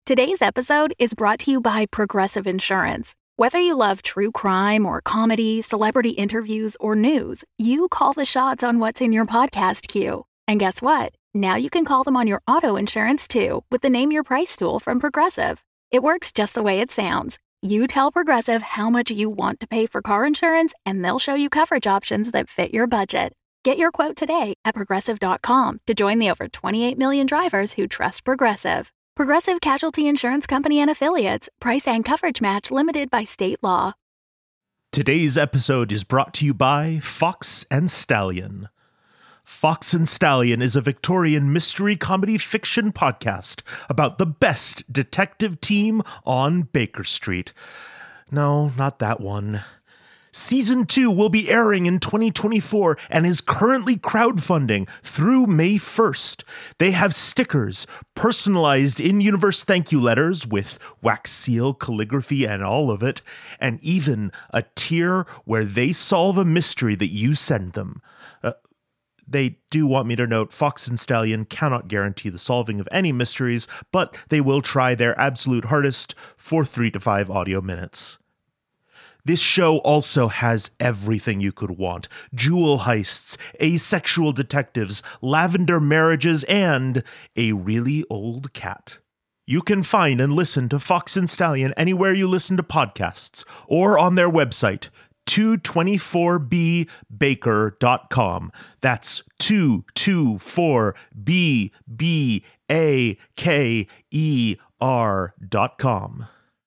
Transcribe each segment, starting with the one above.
Today's episode is brought to you by Progressive Insurance. Whether you love true crime or comedy, celebrity interviews, or news, you call the shots on what's in your podcast queue. And guess what? Now you can call them on your auto insurance too with the Name Your Price tool from Progressive. It works just the way it sounds. You tell Progressive how much you want to pay for car insurance, and they'll show you coverage options that fit your budget. Get your quote today at Progressive.com to join the over 28 million drivers who trust Progressive. Progressive Casualty Insurance Company and Affiliates. Price and coverage match limited by state law. Today's episode is brought to you by Fox and Stallion. Fox and Stallion is a Victorian mystery comedy fiction podcast about the best detective team on Baker Street. No, not that one. Season 2 will be airing in 2024 and is currently crowdfunding through May 1st. They have stickers, personalized in-universe thank you letters with wax seal, calligraphy, and all of it, and even a tier where they solve a mystery that you send them. They do want me to note Fox and Stallion cannot guarantee the solving of any mysteries, but they will try their absolute hardest for 3 to 5 audio minutes. This show also has everything you could want: jewel heists, asexual detectives, lavender marriages, and a really old cat. You can find and listen to Fox and Stallion anywhere you listen to podcasts or on their website, 224bbaker.com. That's 224bbaker.com.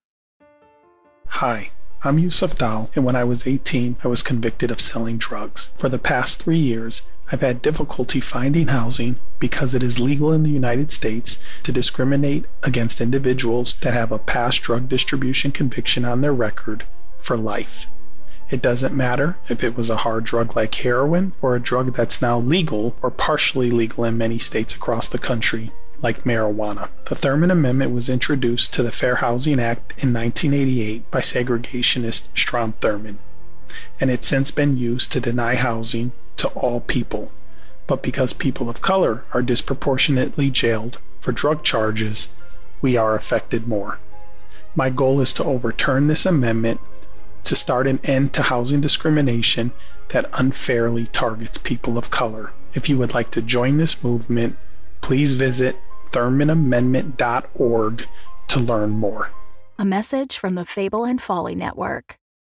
Hi, I'm Yusuf Dal, and when I was 18, I was convicted of selling drugs. For the past 3 years, I've had difficulty finding housing because it is legal in the United States to discriminate against individuals that have a past drug distribution conviction on their record for life. It doesn't matter if it was a hard drug like heroin or a drug that's now legal or partially legal in many states across the country, like marijuana. The Thurmond Amendment was introduced to the Fair Housing Act in 1988 by segregationist Strom Thurmond, and it's since been used to deny housing to all people. But because people of color are disproportionately jailed for drug charges, we are affected more. My goal is to overturn this amendment to start an end to housing discrimination that unfairly targets people of color. If you would like to join this movement, please visit ThurmondAmendment.org to learn more. A message from the Fable and Folly Network.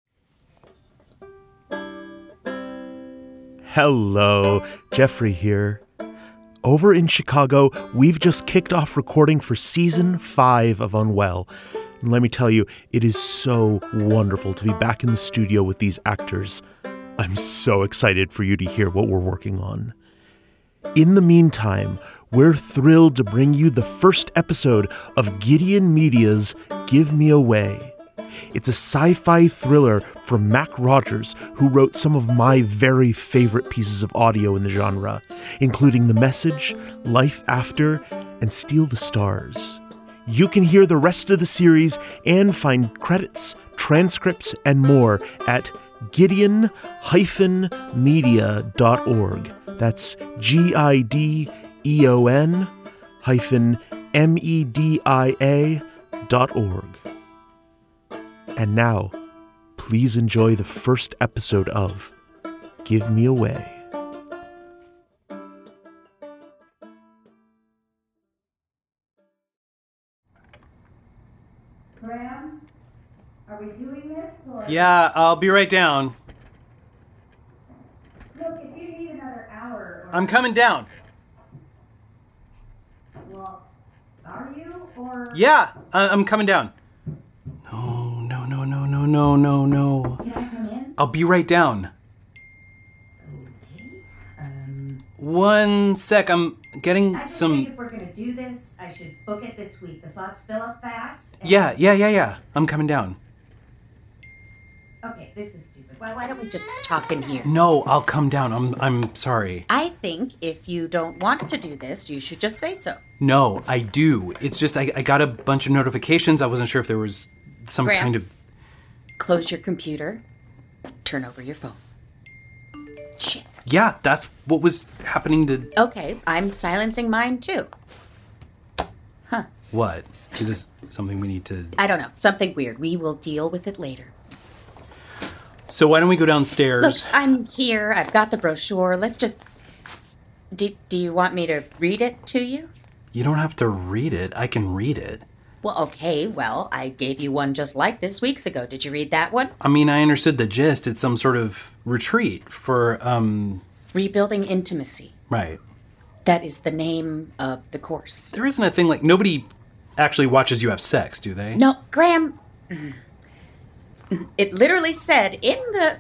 Hello, Jeffrey here. Over in Chicago, we've just kicked off recording for Season 5 of Unwell. And let me tell you, it is so wonderful to be back in the studio with these actors. I'm so excited for you to hear what we're working on. In the meantime, we're thrilled to bring you the first episode of Gideon Media's Give Me Away. It's a sci-fi thriller from Mac Rogers, who wrote some of my very favorite pieces of audio in the genre, including The Message, Life After, and Steal the Stars. You can hear the rest of the series and find credits, transcripts, and more at gideon-media.org. That's gideon-media.org. And now, please enjoy the first episode of Give Me Away. Graham, are we doing this? Or... Yeah, I'll be right down. Look, if you need another hour... I'm coming down. Well, are you, or... Yeah, I'm coming down. No. Can I come in? I'll be right down. Okay. 1 sec, I'm getting I some... think if we're going to do this, I should book it this week. The slots fill up fast. And... Yeah. I'm coming down. Okay, this is stupid. Why don't we just talk in here? No, I'll come down. I'm sorry. I think if you don't want to do this, you should just say so. No, I do. It's just I got a bunch of notifications. I wasn't sure if there was some Graham, kind of... Close your computer. Turn over your phone. Shit. Yeah, that's what was happening to... Okay, I'm silencing mine too. Huh. What? Is this something we need to... I don't know. Something weird. We will deal with it later. So why don't we go downstairs? Look, I'm here. I've got the brochure. Let's just... Do you want me to read it to you? You don't have to read it. I can read it. Well, okay. Well, I gave you one just like this weeks ago. Did you read that one? I mean, I understood the gist. It's some sort of retreat for, Rebuilding Intimacy. Right. That is the name of the course. There isn't a thing like... Nobody actually watches you have sex, do they? No, Graham... It literally said in the...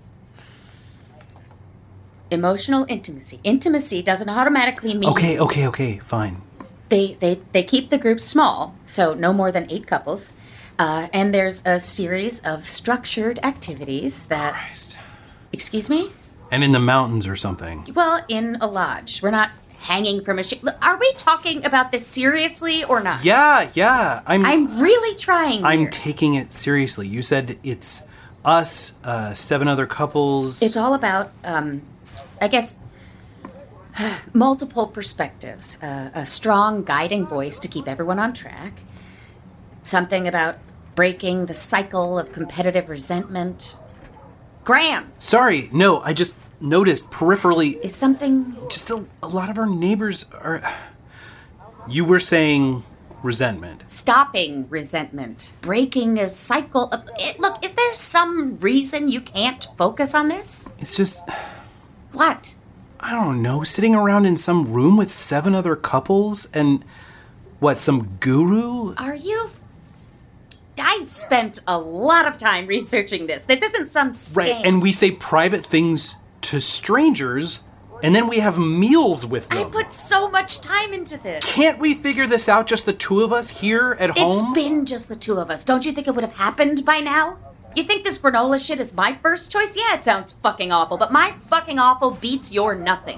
Emotional intimacy. Intimacy doesn't automatically mean... Okay, fine. They keep the group small, so no more than 8 couples. And there's a series of structured activities that... Christ. Excuse me? And in the mountains or something. Well, in a lodge. We're not hanging from a... Are we talking about this seriously or not? Yeah. I'm really trying here. I'm taking it seriously. You said it's us, 7 other couples. It's all about, I guess, multiple perspectives. A strong guiding voice to keep everyone on track. Something about breaking the cycle of competitive resentment. Graham! Sorry, no, I just noticed peripherally... Is something... Just a lot of our neighbors are... You were saying resentment. Stopping resentment. Breaking a cycle of... Look, is there some reason you can't focus on this? It's just... What? I don't know, sitting around in some room with 7 other couples and... What, some guru? Are you... I spent a lot of time researching this. This isn't some scam. Right, and we say private things to strangers, and then we have meals with them. I put so much time into this. Can't we figure this out, just the 2 of us here at home? It's been just the 2 of us. Don't you think it would have happened by now? You think this granola shit is my first choice? Yeah, it sounds fucking awful, but my fucking awful beats your nothing.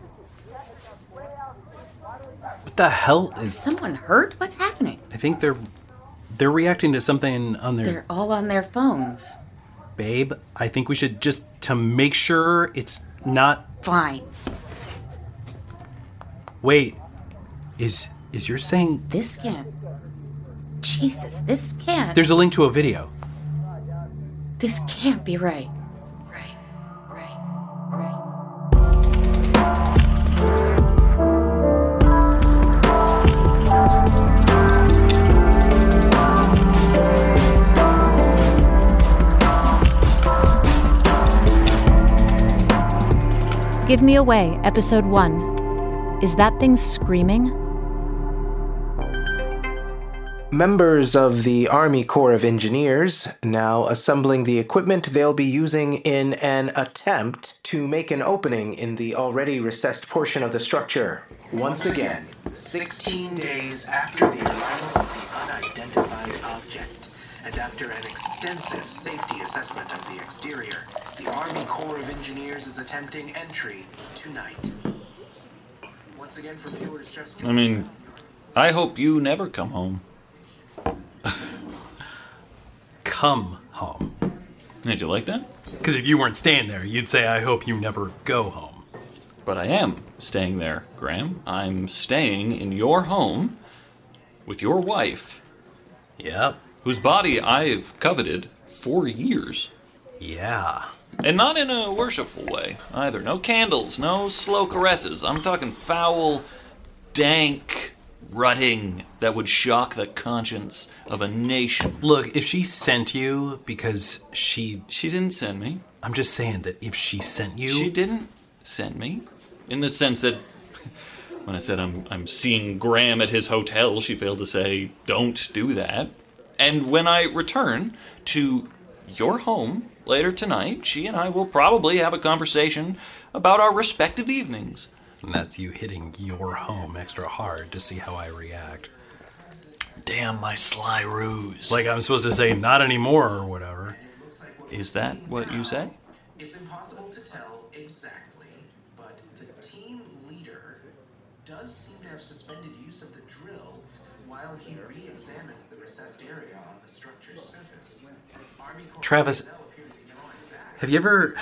What the hell is... Is someone hurt? What's happening? I think they're reacting to something on their... They're all on their phones. Babe, I think we should just, to make sure it's not... Fine. Wait, is yours saying... This can't... Jesus, this can't... There's a link to a video. This can't be right. Right. Give Me Away, Episode 1. Is that thing screaming? Members of the Army Corps of Engineers now assembling the equipment they'll be using in an attempt to make an opening in the already recessed portion of the structure. Once again, 16 days after the arrival of the unidentified object, and after an extensive safety assessment of the exterior, the Army Corps of Engineers is attempting entry tonight. Once again, for viewers just... I hope you never come home. Come home. Did you like that? Because if you weren't staying there, you'd say, I hope you never go home. But I am staying there, Graham. I'm staying in your home with your wife. Yep. Whose body I've coveted for years. Yeah. And not in a worshipful way, either. No candles, no slow caresses. I'm talking foul, dank rutting that would shock the conscience of a nation. Look, if she sent you because she... She didn't send me. I'm just saying that if she sent you... She didn't send me. In the sense that when I said I'm seeing Graham at his hotel, she failed to say, don't do that. And when I return to your home later tonight, she and I will probably have a conversation about our respective evenings. And that's you hitting your home extra hard to see how I react. Damn my sly ruse. Like I'm supposed to say, not anymore, or whatever. Is that what you say? It's impossible to tell exactly, but the team leader does seem to have suspended use of the drill while he re-examines the recessed area on the structure's surface. Travis, have you ever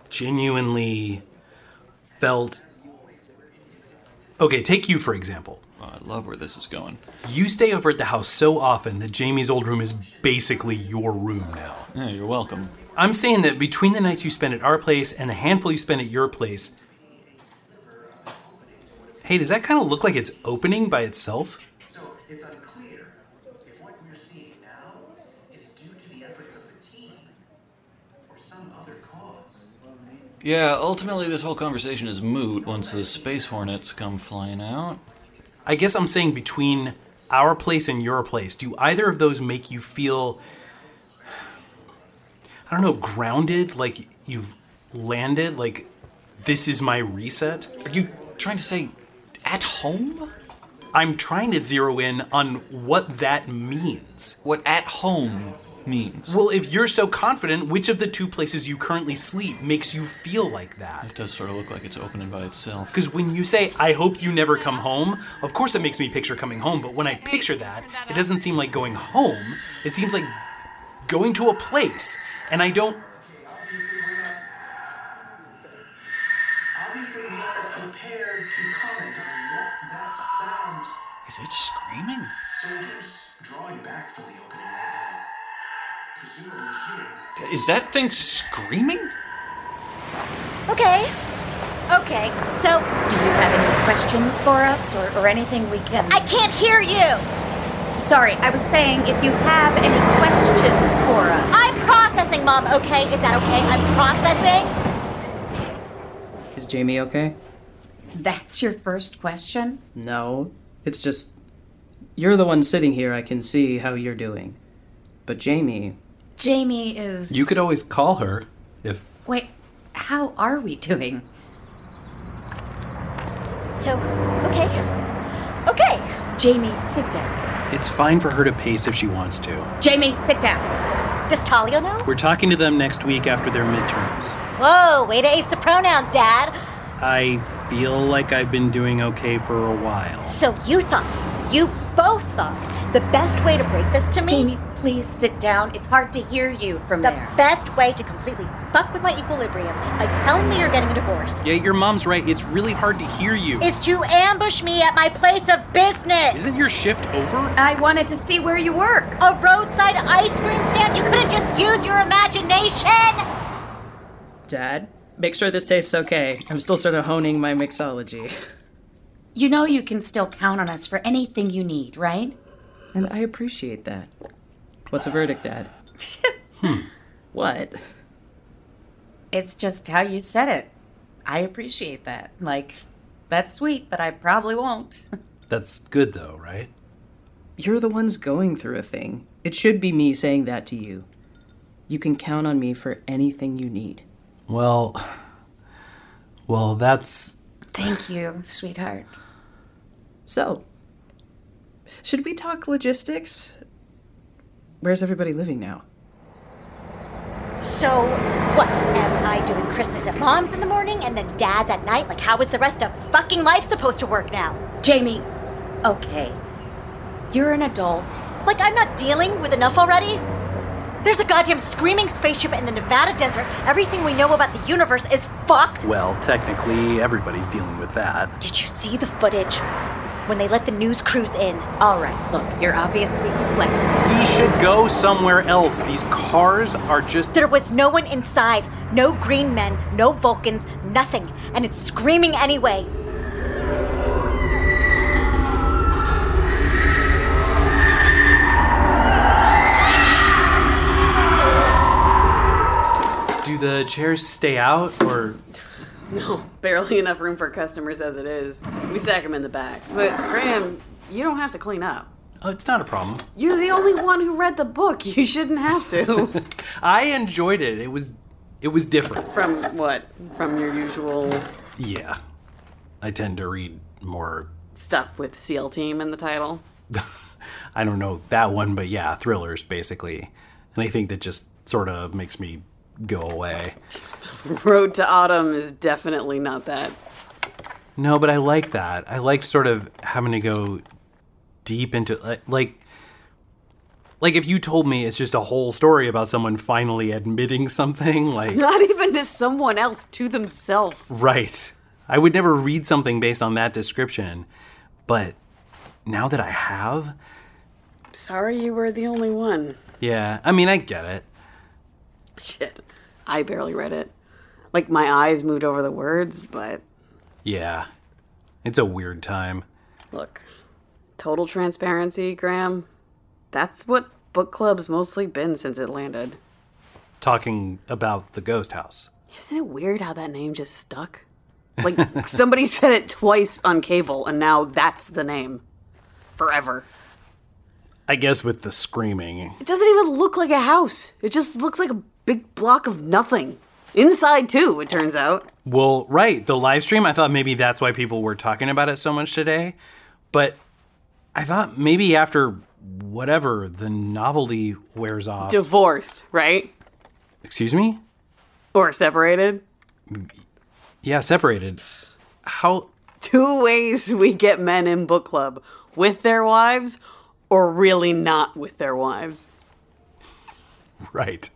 genuinely felt... Okay, take you for example. I love where this is going. You stay over at the house so often that Jamie's old room is basically your room now. Yeah, you're welcome. I'm saying that between the nights you spend at our place and a handful you spend at your place... Hey, does that kind of look like it's opening by itself? So it's unclear if what we're seeing now is due to the efforts of the team or some other cause. Yeah, ultimately this whole conversation is moot once the Space Hornets come flying out. I guess I'm saying between our place and your place, do either of those make you feel, I don't know, grounded, like you've landed, like this is my reset? Are you trying to say at home? I'm trying to zero in on what that means. What at home means? Well, if you're so confident, which of the two places you currently sleep makes you feel like that? It does sort of look like it's opening by itself. Because when you say, I hope you never come home, of course it makes me picture coming home, but when I picture that, it doesn't seem like going home. It seems like going to a place, and I don't... Obviously, we are prepared to comment on what that sound... Is it screaming? Soldiers drawing back from the opening right now. Presumably hearing the sound. Is that thing screaming? Okay, so... Do you have any questions for us, or anything we can... I can't hear you! Sorry, I was saying if you have any questions for us. I'm processing, Mom, okay? Is that okay? I'm processing. Is Jamie okay? That's your first question? No, it's just... You're the one sitting here, I can see how you're doing. But Jamie... Jamie is... You could always call her, if... Wait, how are we doing? So, okay. Jamie, sit down. It's fine for her to pace if she wants to. Jamie, sit down. Does Talia know? We're talking to them next week after their midterms. Whoa, way to ace the pronouns, Dad. I feel like I've been doing okay for a while. So you both thought, the best way to break this to me... Jamie, please sit down. It's hard to hear you from there. The best way to completely fuck with my equilibrium by telling me you're getting a divorce... Yeah, your mom's right. It's really hard to hear you. ...is to ambush me at my place of business. Isn't your shift over? I wanted to see where you work. A roadside ice cream stand? You couldn't just use your imagination? Dad, make sure this tastes okay. I'm still sort of honing my mixology. You know you can still count on us for anything you need, right? And I appreciate that. What's a verdict, Dad? What? It's just how you said it. I appreciate that. Like, that's sweet, but I probably won't. That's good, though, right? You're the ones going through a thing. It should be me saying that to you. You can count on me for anything you need. Well, that's... Thank you, sweetheart. So, should we talk logistics? Where's everybody living now? So, what? Am I doing Christmas at Mom's in the morning and then Dad's at night? Like, how is the rest of fucking life supposed to work now? Jamie, okay. You're an adult. Like, I'm not dealing with enough already? There's a goddamn screaming spaceship in the Nevada desert. Everything we know about the universe is fucked. Well, technically, everybody's dealing with that. Did you see the footage? When they let the news crews in. All right, look, you're obviously deflecting. We should go somewhere else. These cars are just... There was no one inside. No green men, no Vulcans, nothing. And it's screaming anyway. Do the chairs stay out, or... No, barely enough room for customers as it is. We stack them in the back. But, Graham, you don't have to clean up. Oh, it's not a problem. You're the only one who read the book. You shouldn't have to. I enjoyed it. It was different. From what? From your usual... Yeah. I tend to read more... stuff with SEAL Team in the title. I don't know that one, but yeah, thrillers, basically. And I think that just sort of makes me go away. Road to Autumn is definitely not that. No, but I like that. I like sort of having to go deep into, like if you told me it's just a whole story about someone finally admitting something, like... Not even to someone else, to themselves. Right. I would never read something based on that description, but now that I have... Sorry you were the only one. Yeah, I mean, I get it. Shit, I barely read it. Like, my eyes moved over the words, but... Yeah, it's a weird time. Look, total transparency, Graham. That's what book club's mostly been since it landed. Talking about the ghost house. Isn't it weird how that name just stuck? Like, somebody said it twice on cable, and now that's the name. Forever. I guess with the screaming. It doesn't even look like a house. It just looks like a big block of nothing. Inside, too, it turns out. Well, right. The live stream, I thought maybe that's why people were talking about it so much today. But I thought maybe after whatever, the novelty wears off. Divorced, right? Excuse me? Or separated? Yeah, separated. How? 2 ways we get men in book club. With their wives, or really not with their wives. Right.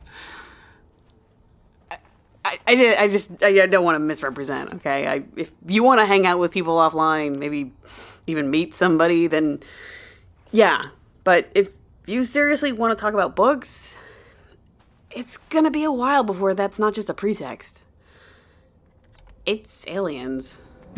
I don't want to misrepresent, okay? If you want to hang out with people offline, maybe even meet somebody, then yeah. But if you seriously want to talk about books, it's gonna be a while before that's not just a pretext. It's aliens.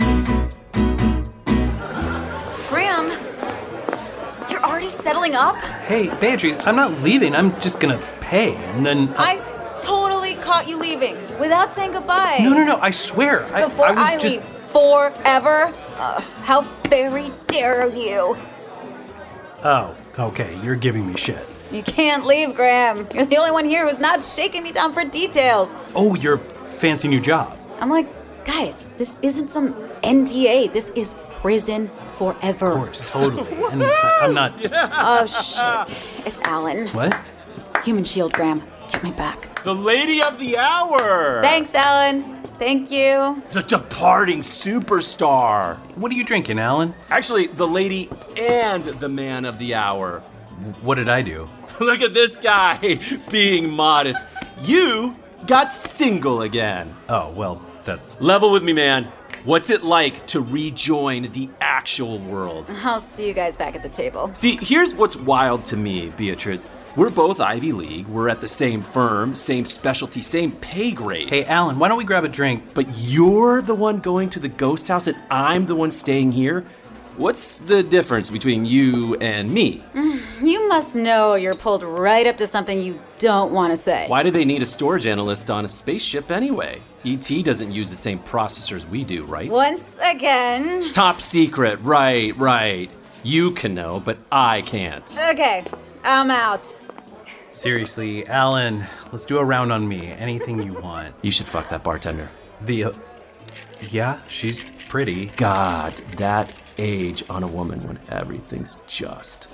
Graham, you're already settling up? Hey, Beatrice, I'm not leaving. I'm just gonna pay, and then... I totally caught you leaving without saying goodbye. No, I swear. Before I leave forever? How very dare you? Oh, okay, you're giving me shit. You can't leave, Graham. You're the only one here who's not shaking me down for details. Oh, your fancy new job. I'm like, guys, this isn't some NDA. This is prison forever. Of course, totally. And I'm not... Oh, shit. It's Alan. What? Human shield, Graham. Get me back. The lady of the hour! Thanks, Alan. Thank you. The departing superstar. What are you drinking, Alan? Actually, the lady and the man of the hour. What did I do? Look at this guy being modest. You got single again. Oh, well, that's... Level with me, man. What's it like to rejoin the actual world? I'll see you guys back at the table. See, here's what's wild to me, Beatrice. We're both Ivy League. We're at the same firm, same specialty, same pay grade. Hey, Alan, why don't we grab a drink? But you're the one going to the ghost house and I'm the one staying here? What's the difference between you and me? You must know you're pulled right up to something you don't want to say. Why do they need a storage analyst on a spaceship anyway? E.T. doesn't use the same processors we do, right? Once again. Top secret, right. You can know, but I can't. Okay, I'm out. Seriously, Alan, let's do a round on me. Anything you want. You should fuck that bartender. Yeah, she's pretty. God, that age on a woman when everything's just...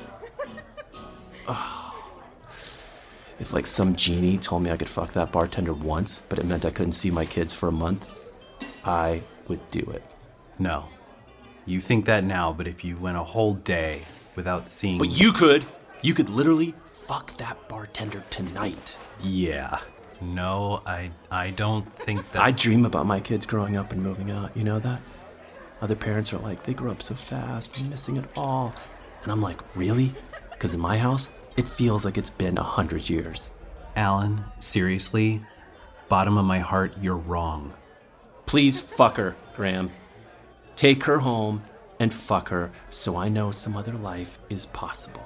Oh. If like some genie told me I could fuck that bartender once, but it meant I couldn't see my kids for a month, I would do it. No. You think that now, but if you went a whole day without seeing... But you could! You could literally fuck that bartender tonight. Yeah. No, I don't think that... I dream about my kids growing up and moving out, you know that? Other parents are like, they grew up so fast, I'm missing it all. And I'm like, really? Because in my house, it feels like it's been 100 years. Alan, seriously, bottom of my heart, you're wrong. Please fuck her, Graham. Take her home and fuck her so I know some other life is possible.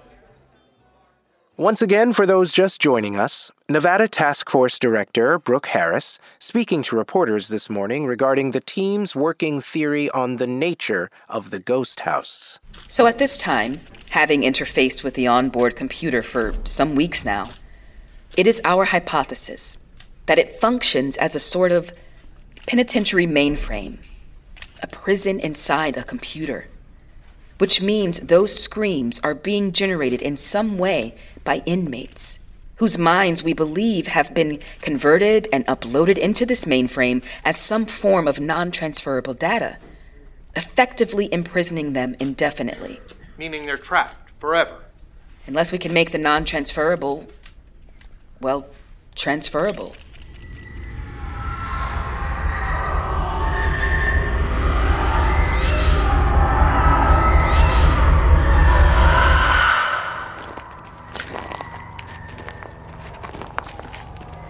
Once again, for those just joining us, Nevada Task Force Director Brooke Harris speaking to reporters this morning regarding the team's working theory on the nature of the ghost house. So at this time, having interfaced with the onboard computer for some weeks now, it is our hypothesis that it functions as a sort of penitentiary mainframe, a prison inside a computer, which means those screams are being generated in some way by inmates, whose minds we believe have been converted and uploaded into this mainframe as some form of non-transferable data, effectively imprisoning them indefinitely. Meaning they're trapped forever. Unless we can make the non-transferable, well, transferable.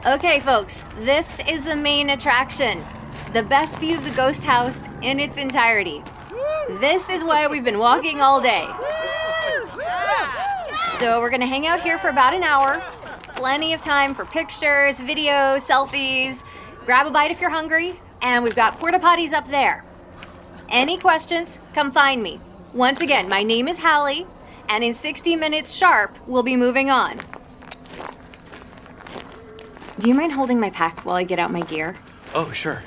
Okay, folks, this is the main attraction. The best view of the ghost house in its entirety. This is why we've been walking all day. So we're gonna hang out here for about an hour. Plenty of time for pictures, videos, selfies. Grab a bite if you're hungry. And we've got porta potties up there. Any questions, come find me. Once again, my name is Hallie, and in 60 minutes sharp, we'll be moving on. Do you mind holding my pack while I get out my gear? Oh, sure.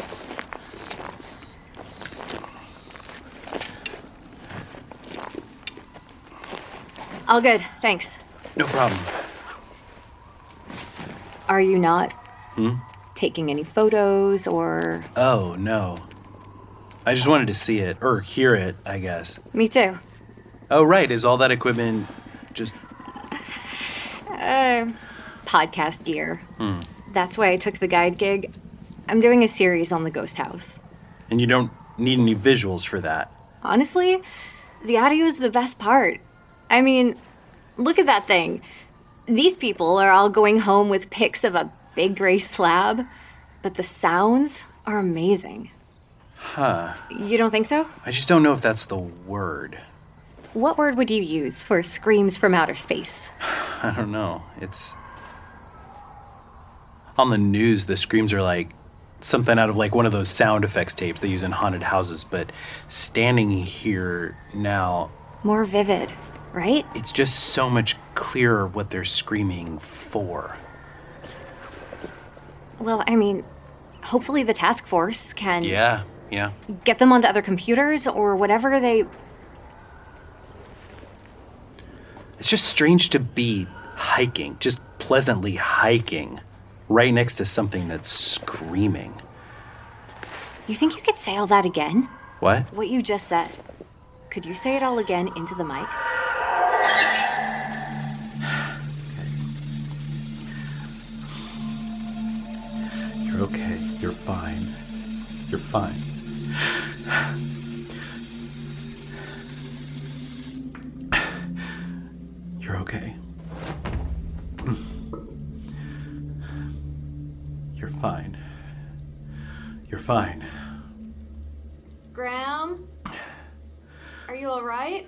All good, thanks. No problem. Are you not taking any photos or... Oh, no. I just wanted to see it, or hear it, I guess. Me too. Oh, right. Is all that equipment just... Podcast gear. That's why I took the guide gig. I'm doing a series on the ghost house. And you don't need any visuals for that. Honestly, the audio is the best part. I mean, look at that thing. These people are all going home with pics of a big gray slab, but the sounds are amazing. Huh. You don't think so? I just don't know if that's the word. What word would you use for screams from outer space? I don't know. It's... On the news, the screams are like something out of like one of those sound effects tapes they use in haunted houses, but standing here now... More vivid, right? It's just so much clearer what they're screaming for. Well, I mean, hopefully the task force can... Yeah. Get them onto other computers or whatever they... It's just strange to be hiking, just pleasantly hiking, right next to something that's screaming. You think you could say all that again? What? What you just said. Could you say it all again into the mic? You're okay. You're fine. You're fine. You're okay. You're fine. You're fine. Graham? Are you all right?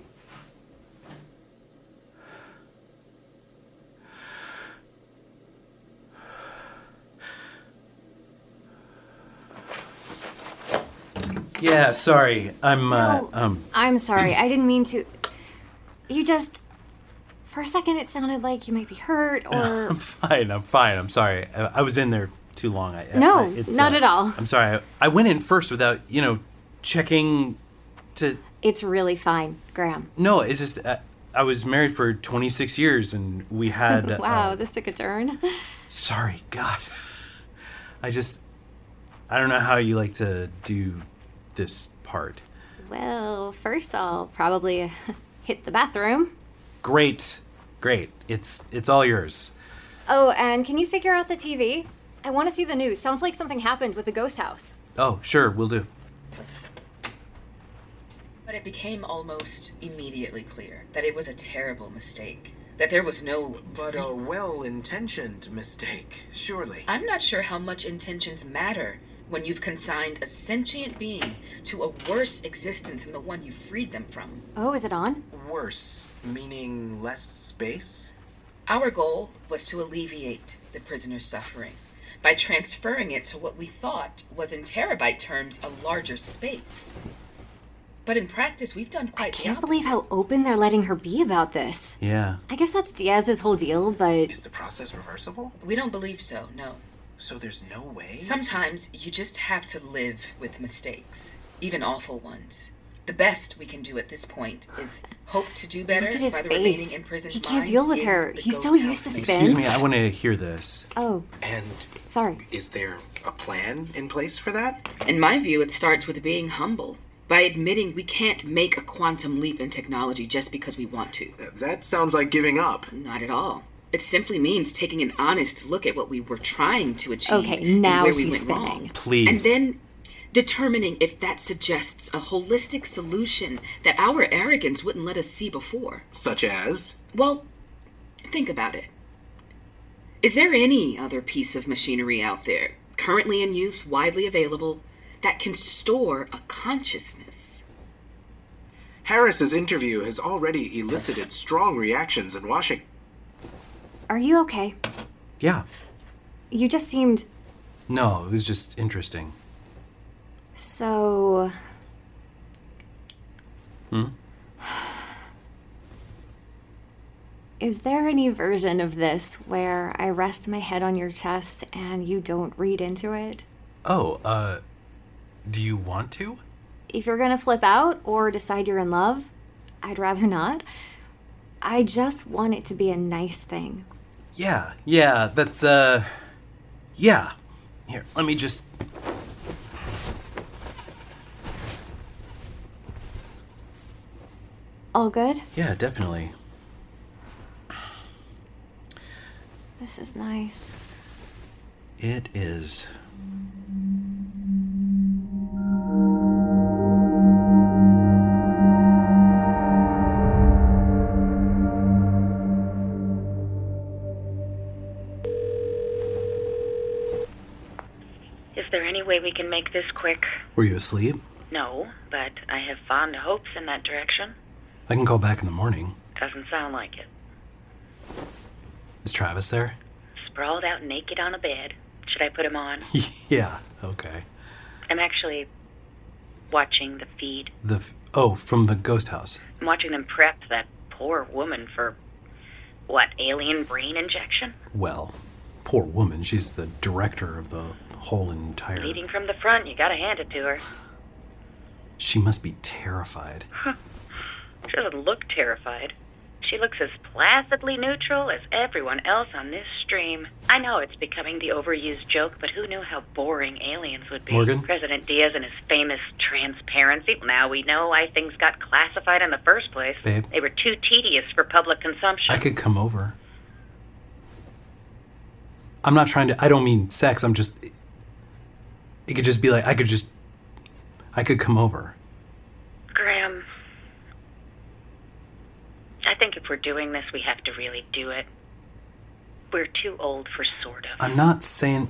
Yeah, sorry. I'm sorry. I didn't mean to. You just... For a second, it sounded like you might be hurt, or... I'm fine. I'm sorry. I was in there too long. No, not at all. I'm sorry. I went in first without, checking to... It's really fine, Graham. No, it's just... I was married for 26 years, and we had... Wow, this took a turn. Sorry, God. I don't know how you like to do this part. Well, first I'll probably hit the bathroom. Great. It's all yours. Oh, and can you figure out the TV? I want to see the news. Sounds like something happened with the ghost house. Oh, sure, will do. But it became almost immediately clear that it was a terrible mistake. That there was no... But a well-intentioned mistake, surely. I'm not sure how much intentions matter when you've consigned a sentient being to a worse existence than the one you freed them from. Oh, is it on? Worse, meaning less space? Our goal was to alleviate the prisoner's suffering by transferring it to what we thought was, in terabyte terms, a larger space. But in practice, we've done quite the opposite. I can't believe how open they're letting her be about this. Yeah. I guess that's Diaz's whole deal, but... Is the process reversible? We don't believe so, no. So there's no way? Sometimes you just have to live with mistakes, even awful ones. The best we can do at this point is hope to do better Look at his by the face. remaining imprisoned He can't minds deal with in her. the He's ghost so used to house. spin. Excuse me, I want to hear this. Oh. And sorry. Is there a plan in place for that? In my view, it starts with being humble. By admitting we can't make a quantum leap in technology just because we want to. That sounds like giving up. Not at all. It simply means taking an honest look at what we were trying to achieve. Okay, now and where she's we went spinning. wrong. Please. And then determining if that suggests a holistic solution that our arrogance wouldn't let us see before. Such as? Well, think about it. Is there any other piece of machinery out there, currently in use, widely available, that can store a consciousness? Harris's interview has already elicited strong reactions in Washington. Are you okay? Yeah. You just seemed... No, it was just interesting. So... Is there any version of this where I rest my head on your chest and you don't read into it? Oh, do you want to? If you're gonna flip out or decide you're in love, I'd rather not. I just want it to be a nice thing. Yeah, that's, yeah. Here, let me just... All good? Yeah, definitely. This is nice. It is. Is there any way we can make this quick? Were you asleep? No, but I have fond hopes in that direction. I can call back in the morning. Doesn't sound like it. Is Travis there? Sprawled out naked on a bed. Should I put him on? Yeah, okay. I'm actually watching the feed. From the ghost house. I'm watching them prep that poor woman for, what, alien brain injection? Well, poor woman. She's the director of the whole entire... Leading from the front, you gotta hand it to her. She must be terrified. She doesn't look terrified. She looks as placidly neutral as everyone else on this stream. I know it's becoming the overused joke, but who knew how boring aliens would be? Morgan? President Diaz and his famous transparency. Now we know why things got classified in the first place. Babe. They were too tedious for public consumption. I could come over. I'm not trying to... I don't mean sex, I'm just... It could just be like, I could come over. Graham, I think if we're doing this, we have to really do it. We're too old for sort of. I'm not saying...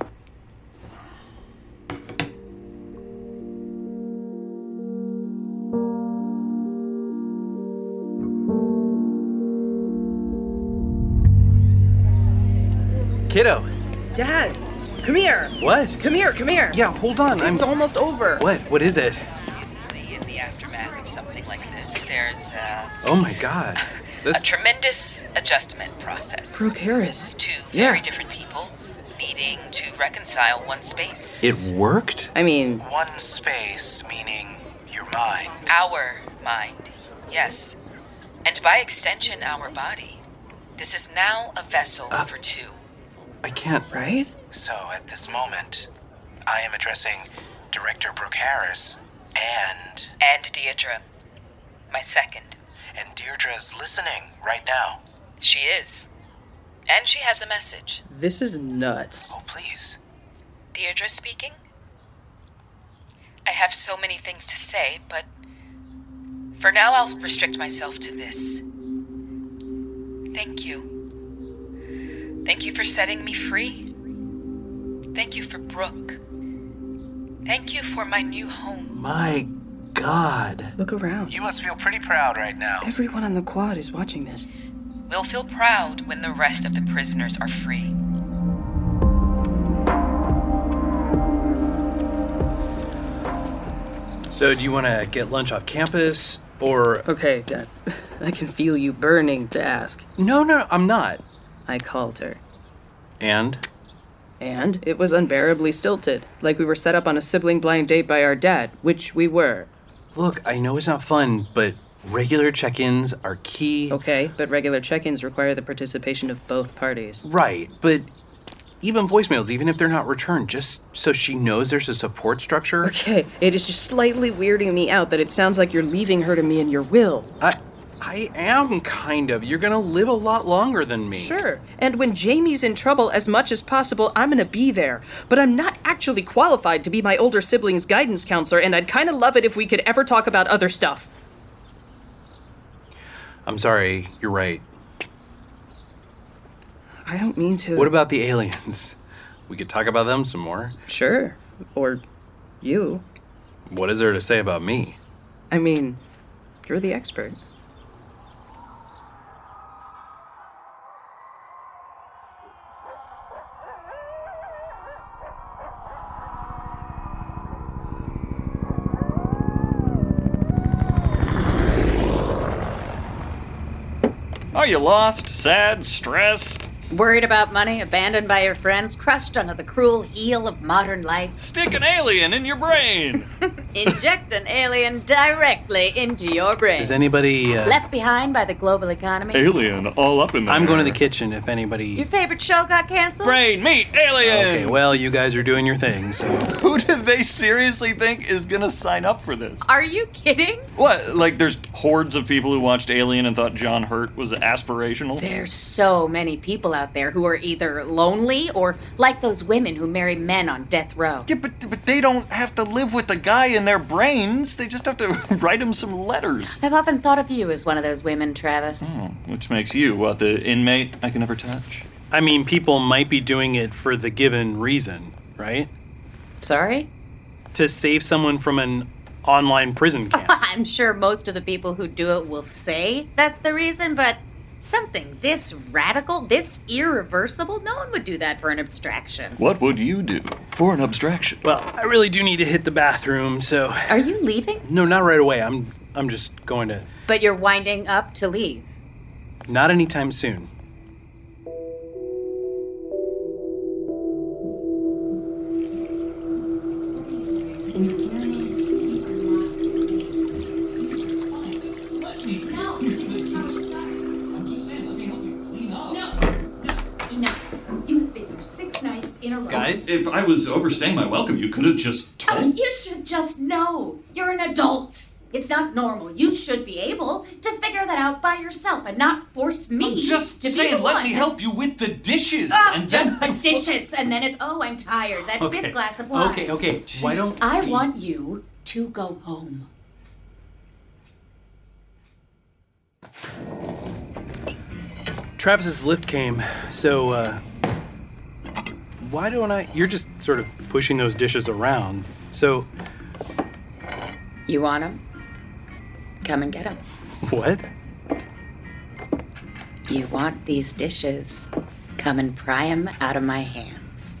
Kiddo. Dad, come here. What? Come here. Yeah, hold on. It's almost over. What is it? Obviously, in the aftermath of something like this, there's Oh my god. a tremendous adjustment process. Brooke Harris. Two very different people needing to reconcile one space. It worked? I mean... One space, meaning your mind. Our mind, yes. And by extension, our body. This is now a vessel for two. I can't... Right? So, at this moment, I am addressing Director Brooke Harris and... And Deirdre, my second. And Deirdre's listening right now. She is. And she has a message. This is nuts. Oh, please. Deirdre speaking? I have so many things to say, but for now I'll restrict myself to this. Thank you. Thank you for setting me free. Thank you for Brooke. Thank you for my new home. My God. Look around. You must feel pretty proud right now. Everyone on the quad is watching this. We'll feel proud when the rest of the prisoners are free. So, do you want to get lunch off campus, or... Okay, Dad. I can feel you burning to ask. No, I'm not. I called her. And it was unbearably stilted, like we were set up on a sibling blind date by our dad, which we were. Look, I know it's not fun, but regular check-ins are key. Okay, but regular check-ins require the participation of both parties. Right, but even voicemails, even if they're not returned, just so she knows there's a support structure. Okay, it is just slightly weirding me out that it sounds like you're leaving her to me in your will. I am, kind of. You're gonna live a lot longer than me. Sure. And when Jamie's in trouble, as much as possible, I'm gonna be there. But I'm not actually qualified to be my older sibling's guidance counselor, and I'd kind of love it if we could ever talk about other stuff. I'm sorry. You're right. I don't mean to. What about the aliens? We could talk about them some more. Sure. Or you. What is there to say about me? I mean, you're the expert. Are you lost, sad, stressed? Worried about money, abandoned by your friends, crushed under the cruel heel of modern life? Stick an alien in your brain! Inject an alien directly into your brain. Is anybody... Left behind by the global economy? Alien all up in there. I'm going to the kitchen if anybody... Your favorite show got canceled? Brain, meat, alien! Okay, well, you guys are doing your thing, so... Who do they seriously think is gonna sign up for this? Are you kidding? What, like there's hordes of people who watched Alien and thought John Hurt was aspirational? There's so many people out there who are either lonely or like those women who marry men on death row. Yeah, but they don't have to live with the guy in their brains. They just have to write him some letters. I've often thought of you as one of those women, Travis. Oh, which makes you, what, the inmate I can never touch? I mean, people might be doing it for the given reason, right? Sorry? To save someone from an online prison camp. I'm sure most of the people who do it will say that's the reason, but something this radical, this irreversible, no one would do that for an abstraction. What would you do for an abstraction? Well, I really do need to hit the bathroom, so... Are you leaving? No, not right away. I'm just going to... But you're winding up to leave. Not anytime soon. Guys? If I was overstaying my welcome, you could have just told... You should just know. You're an adult. It's not normal. You should be able to figure that out by yourself and not force me I'm just to saying, be the let one. me help you with the dishes. And just the dishes, and then it's, oh, I'm tired. That fifth glass of wine. Okay. Why don't... I want you to go home. Travis's lift came, so, why don't I... You're just sort of pushing those dishes around, so... You want them? Come and get them. What? You want these dishes? Come and pry them out of my hands.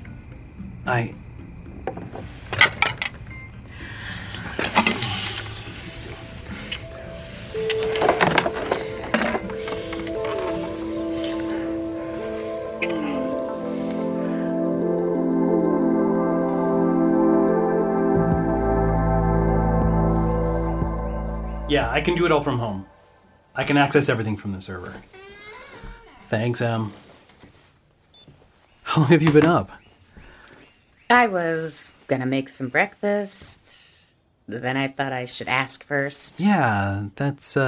Yeah, I can do it all from home. I can access everything from the server. Thanks, Em. How long have you been up? I was gonna make some breakfast. Then I thought I should ask first. Yeah, that's,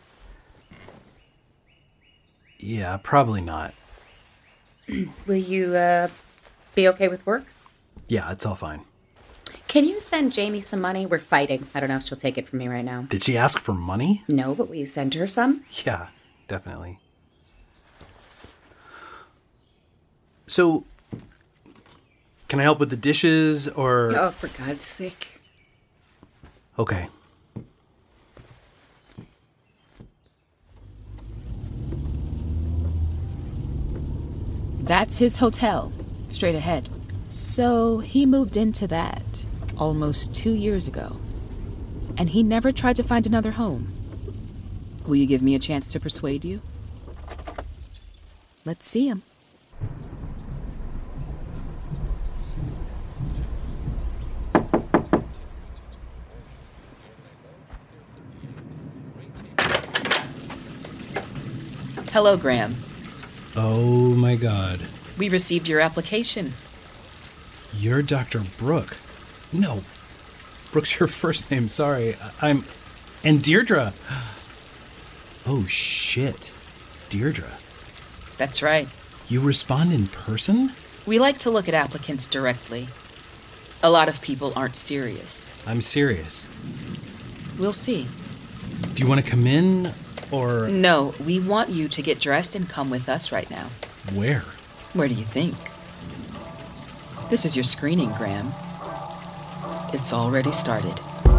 Yeah, probably not. Will you, be okay with work? Yeah, it's all fine. Can you send Jamie some money? We're fighting. I don't know if she'll take it from me right now. Did she ask for money? No, but will you send her some? Yeah, definitely. So, can I help with the dishes, or... Oh, for God's sake. Okay. That's his hotel, straight ahead. So he moved into that almost 2 years ago. And he never tried to find another home. Will you give me a chance to persuade you? Let's see him. Hello, Graham. Oh my God. We received your application. You're Dr. Brooke. No. Brooke's your first name, sorry. I'm... And Deirdre. Oh, shit. Deirdre. That's right. You respond in person? We like to look at applicants directly. A lot of people aren't serious. I'm serious. We'll see. Do you want to come in, or... No, we want you to get dressed and come with us right now. Where? Where do you think? This is your screening, Graham. It's already started.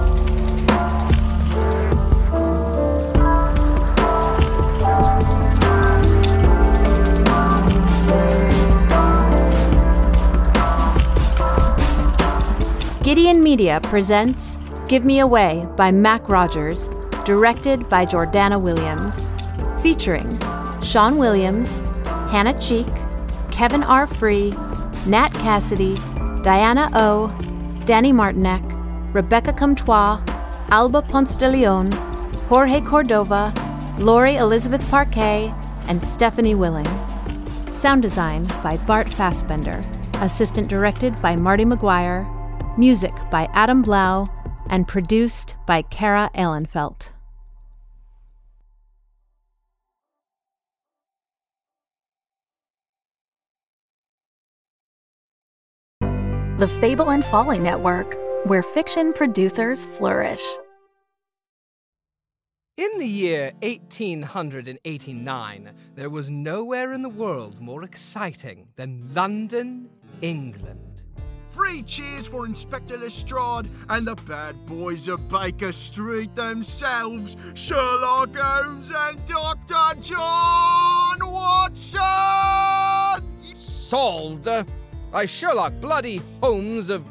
Gideon Media presents Give Me Away by Mac Rogers, directed by Jordana Williams, featuring Sean Williams, Hannah Cheek, Kevin R. Free, Nat Cassidy, Diana O, Danny Martinek, Rebecca Comtois, Alba Ponce de Leon, Jorge Cordova, Lori Elizabeth Parquet, and Stephanie Willing. Sound design by Bart Fassbender. Assistant directed by Marty McGuire. Music by Adam Blau. And produced by Kara Ehlenfelt. The Fable and Folly Network, where fiction producers flourish. In the year 1889, there was nowhere in the world more exciting than London, England. 3 cheers for Inspector Lestrade and the bad boys of Baker Street themselves, Sherlock Holmes and Dr. John Watson! Solved by Sherlock Bloody Holmes of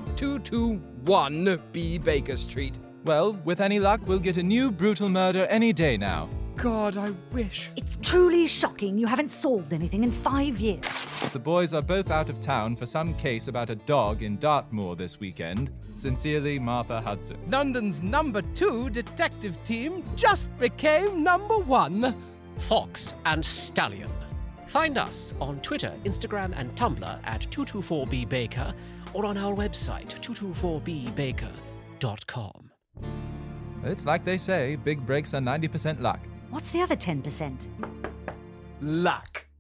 221B Baker Street. Well, with any luck, we'll get a new brutal murder any day now. God, I wish. It's truly shocking you haven't solved anything in 5 years. The boys are both out of town for some case about a dog in Dartmoor this weekend. Sincerely, Martha Hudson. London's number 2 detective team just became number 1. Fox and Stallion. Find us on Twitter, Instagram, and Tumblr at 224bbaker or on our website, 224bbaker.com. It's like they say, big breaks are 90% luck. What's the other 10%? Luck.